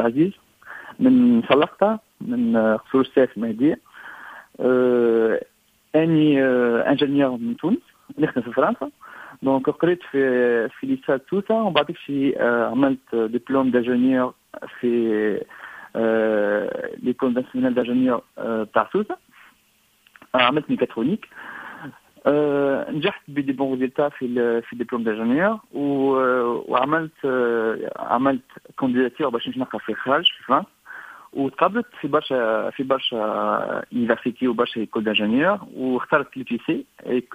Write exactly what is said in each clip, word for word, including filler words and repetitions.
العزيز من سلقطة من قصور السيف المهدية. أه أني أه انجينيور من تونس نخدم في فرنسا. دونك قريت في في ليسا توتا ومن بعد شي أه عملت دبلوم دانجينيور في أه ليكول ناسيونال دانجينيور تاع توتا. عملت ميكاترونيك. أه نجحت بدي بون ريزلتا في في دبلوم دانجينيور وعملت أه عملت كونديداتور باش نلقى في الخارج في فرنسا وتقابلت في برشا في برشا يونيفرسيتي وبرشا ايكول دانجينيور واخترت لي تي سي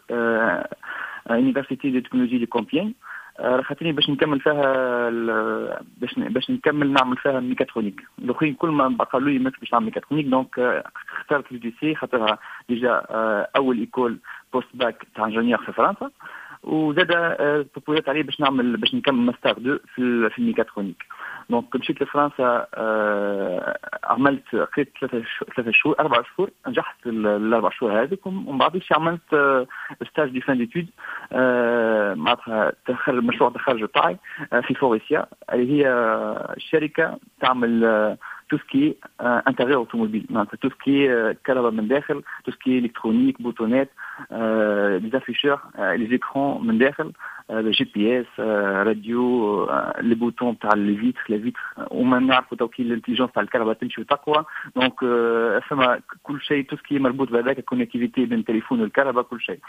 يونيفرسيتي دي تكنولوجي دي كومبيان خاطرني باش نكمل فيها باش باش نكمل نعمل فيها ميكاترونيك. الاخرين كل ما قالوا لي ماكش باش نعمل ميكاترونيك دونك اخترت لي تي سي خاطرها ديجا اول ايكول بوست باك تاع انجينيور في فرنسا وزاد بروبوزات عليه باش نعمل باش نكمل ماستر اثنين في في الميكاترونيك. دونك مشيت لفرنسا أه عملت قريت ثلاثة ثلاثة شهور أربع شهور نجحت الأربع شهور هذيك ومن بعد عملت أه ستاج دي فان ديتود أه معناتها تخرج مشروع التخرج تاعي أه في فوريسيا اللي هي شركة تعمل أه توسكي انتريور اوتوموبيل معناتها توسكي كهرباء من داخل توسكي الكترونيك بوتونات لي افيشور لي زيكرون من داخل جي بي اس راديو لي بوتون تاع لي فيتر لي فيتر وما نعرفوا توكيل الانتيليجنس تاع الكهرباء تمشي وتقوى. دونك فما كل شيء توسكي مربوط بهذاك الكونيكتيفيتي بين التليفون والكهرباء كل شيء.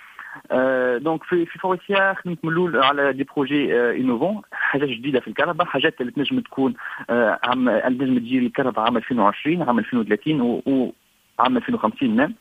دونك في في فوريسيا خدمت من الاول على دي بروجي انوفون حاجات جديده في الكهرباء حاجات اللي تنجم تكون عام تنجم تجي الكهرباء عام ألفين وعشرين عام ألفين وثلاثين وعام ألفين وخمسين مام.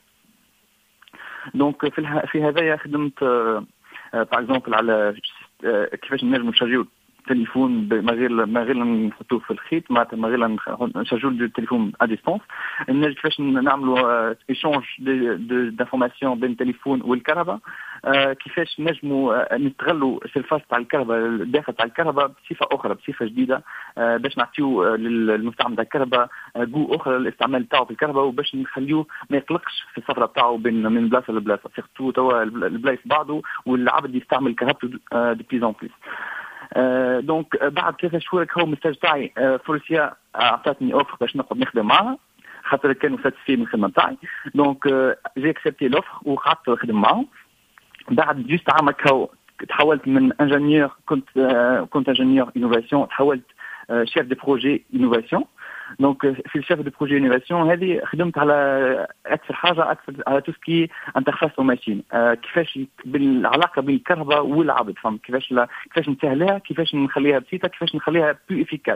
دونك في في هذايا خدمت باغ اكزومبل على كيفاش نجم نشارجيو التليفون ما غير ما غير نحطوه في الخيط معناتها ما غير نشارجيو التليفون ا ديستونس. نجم كيفاش نعملوا ايشونج دانفورماسيون بين التليفون والكهرباء. آه كيفاش نجموا نستغلوا السيرفاس تاع الكهرباء الداخل تاع الكهرباء بصفه اخرى بصفه جديده آه باش نعطيو للمستعمل تاع الكهرباء جو اخرى للاستعمال تاعو في الكهرباء وباش نخليوه ما يقلقش في السفره تاعو بين من بلاصه لبلاصه سيرتو توا البلايص بعضه والعبد يستعمل كهربته دي بليز اون بليس. آه دونك بعد ثلاثة شهور هو المستاج تاعي آه فورسيا اعطتني اوفر باش نقعد نخدم معها خاطر كانوا ساتسفي من الخدمه تاعي. دونك آه جي اكسبتي لوفر وقعدت نخدم معهم. بعد جوست عام هكا تحولت من انجينيور كنت آه كنت انجينيور انوفاسيون تحولت آه شيف دي بروجي انوفاسيون. دونك في الشيف دي بروجي انوفاسيون هذه خدمت على اكثر حاجه اكثر على توسكي انترفاس او ماشين آه كيفاش بالعلاقه بين الكهرباء والعبد فهم كيفاش كيفاش نسهلها كيفاش نخليها بسيطه كيفاش نخليها بلو افيكاس.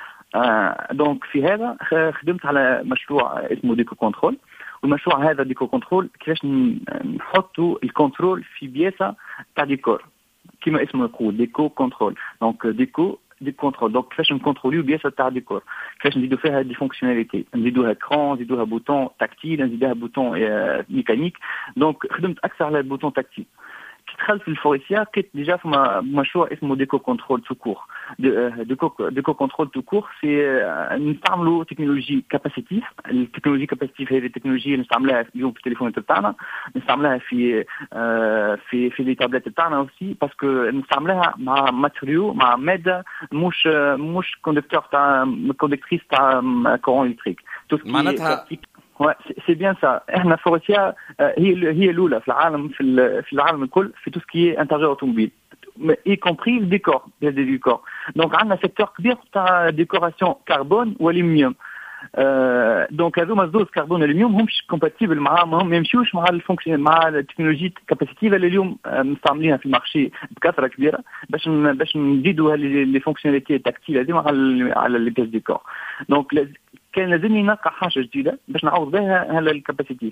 آه دونك في هذا خدمت على مشروع اسمه ديكو كنترول والمشروع هذا ديكو كنترول كيفاش نحطوا الكنترول في بياسه تاع ديكور كما اسمه يقول ديكو كنترول. دونك ديكو دي كنترول دونك كيفاش نكونتروليو بياسه تاع ديكور كيفاش نزيدو فيها دي فونكسيوناليتي نزيدوها كرون نزيدوها بوتون تاكتيل نزيدوها بوتون ميكانيك. دونك خدمت اكثر على البوتون تاكتيل. كي دخلت في الفوريسيا لقيت ديجا في مشروع اسمه ديكو كنترول تو كور ديكو ديكو كنترول تو كور في نستعملوا تكنولوجي كاباسيتيف. التكنولوجي كاباسيتيف هذه التكنولوجيا نستعملها اليوم في التليفونات تاعنا نستعملها في في في لي تابلت تاعنا اوسي باسكو نستعملها مع ماتريو مع ماده مش مش كوندكتور تاع كوندكتريس تاع كورون الكتريك معناتها سي بيان سا. احنا فوريسيا هي هي الاولى في العالم في في العالم الكل في تو سكي انتريور اوتوموبيل اي كومبري الديكور دي ديكور. دونك عندنا سيكتور كبير تاع ديكوراسيون كربون والومنيوم. آه دونك هذوما زوز كربون والومنيوم همش كومباتيبل معاهم ما يمشيوش مع الفونكسيون مع التكنولوجيا كاباسيتيف اللي اليوم مستعملينها في المارشي بكثره كبيره باش باش نزيدوا لي فونكسيوناليتي تاكتيل هذه على على لي بيس ديكور. دونك كان لازمني نلقى حاجه جديده باش نعوض بها هذا الكاباسيتيف.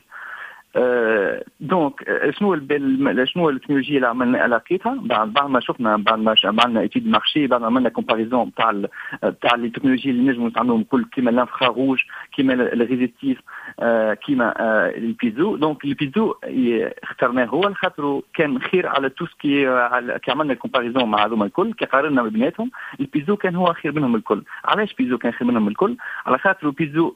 آه دونك شنو شنو التكنولوجيا اللي عملنا لقيتها بعد بعد ما شفنا بعد ما عملنا ايتيد مارشي بعد ما عملنا كومباريزون تاع تاع لي تكنولوجي اللي نجموا نستعملوهم كل كيما الانفرا روج كيما الريزيستيف آه كيما آه البيزو. دونك البيزو اخترناه هو خاطر كان خير على تو سكي على كي عملنا كومباريزون مع هذوما الكل كي قارنا بيناتهم البيزو كان هو خير منهم الكل. علاش بيزو كان خير منهم الكل؟ على خاطر بيزو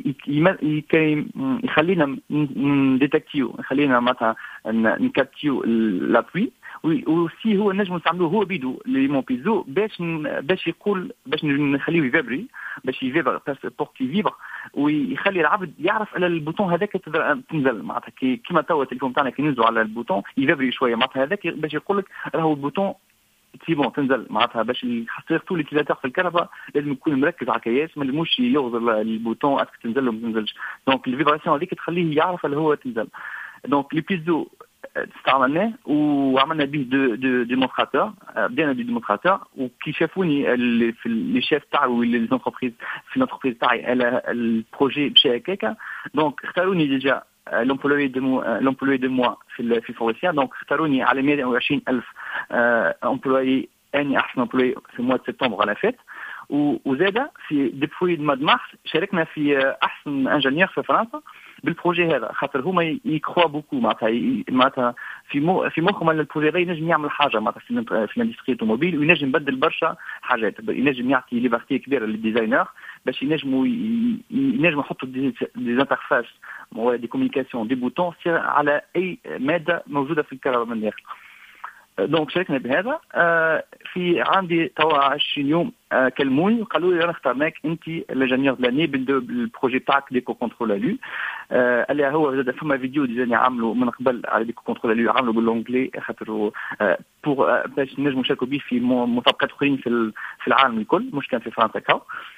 يخلينا ديتكتيو خلينا معناتها نكابتيو لابوي وسي هو نجم نستعملوه هو بيدو لي مون بيزو باش باش يقول باش نخليه يفابري باش يفيبر بور كي فيبر ويخلي العبد يعرف على البوتون هذاك تنزل معناتها كي كيما توا التليفون تاعنا كي ننزلوا على البوتون يفيبري شويه معناتها هذاك باش يقول لك راهو البوتون سي بون تنزل معناتها باش يحصل طول الكيلاتور في الكهرباء لازم يكون مركز على كياس ما لازموش يغزر البوتون اسك تنزل ولا ما تنزلش. دونك الفيبراسيون هذيك تخليه يعرف اللي هو تنزل. دونك لي بيزو استعملناه وعملنا به دو دو ديمونستراتور بدينا بديمونستراتور وكي شافوني في لي شيف تاعو لي زونتربريز في لونتربريز تاعي على البروجي مشى هكاكا. دونك اختاروني ديجا l'employé de moi l'employé de moi في في فورسيا. دونك اختاروني على مئة وعشرين ألف امبلوي اني احسن امبلوي في موا سبتمبر على فات. وزاده في ديبوي الماد مارس شاركنا في احسن انجينيور في فرنسا بالبروجي هذا خاطر هما يكروا بوكو معناتها معناتها في مو في مخهم ان البروجي هذا ينجم يعمل حاجه معناتها في في الاندستري اوتوموبيل وينجم يبدل برشا حاجات ينجم يعطي ليبرتي كبيره للديزاينر باش ينجموا ينجموا يحطوا دي انترفاس دي كوميونيكاسيون دي بوتون على اي ماده موجوده في الكهرباء من الداخل. دونك شاركنا بهذا. في عندي توا عشرين يوم كلموني وقالوا لي انا اخترناك انت لانجينيور لاني بالبروجي تاعك ديكو كونترول الو. قال لي هو زاد فما فيديو ديجا عملوا من قبل على ديكو كونترول الو عملوا بالانجلي خاطر بور باش نجموا نشاركوا به في مسابقات اخرين في في العالم الكل مش كان في فرنسا كاو.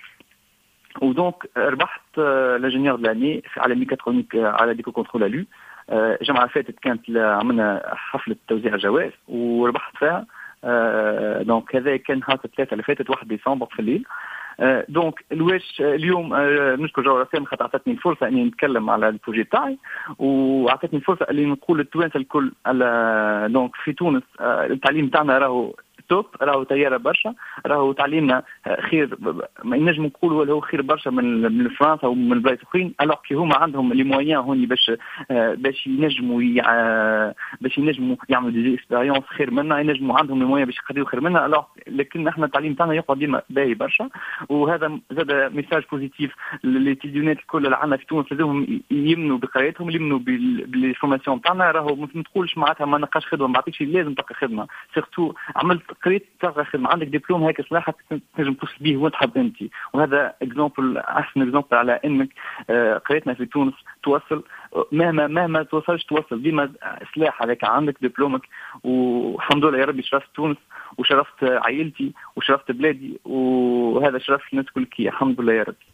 ودونك ربحت لانجينيور لاني على ميكاترونيك على ديكو كونترول الو. جمعة فاتت كانت عملنا حفلة توزيع جوائز وربحت فيها. دونك هذا كان نهار الثلاثة اللي فاتت واحد ديسمبر في الليل. دونك الواش اليوم نشكر جو رسام خاطر عطتني الفرصة اني نتكلم على البروجي تاعي وعطتني الفرصة اللي نقول للتوانسة الكل على دونك في تونس التعليم تاعنا راهو توب راهو طياره برشا راهو تعليمنا خير ما نجم نقولوا اللي هو خير برشا من من فرنسا ومن بلايص اخرين الوغ كي هما عندهم لي مويان هوني باش باش ينجموا باش ينجموا يعملوا دي اكسبيريونس خير منا ينجموا عندهم لي مويان باش يقدروا خير منا الوغ لكن احنا التعليم تاعنا يقعد ديما باهي برشا. وهذا زاد ميساج بوزيتيف للتيديونات الكل اللي عندنا في تونس لازمهم يمنوا بقرايتهم يمنوا بالفورماسيون تاعنا راهو ما تقولش معناتها ما نلقاش خدمه ما بعطيكش لازم تلقى خدمه سيرتو عملت قريت تلقى خدمه عندك دبلوم هيك صلاح تنجم توصل به وين تحب انت. وهذا اكزامبل احسن اكزامبل على انك قريتنا في تونس توصل مهما مهما توصلش توصل ديما سلاح عليك عندك دبلومك. والحمد لله يا ربي شرفت تونس وشرفت عائلتي وشرفت بلادي وهذا شرف الناس كل كي الحمد لله يا ربي.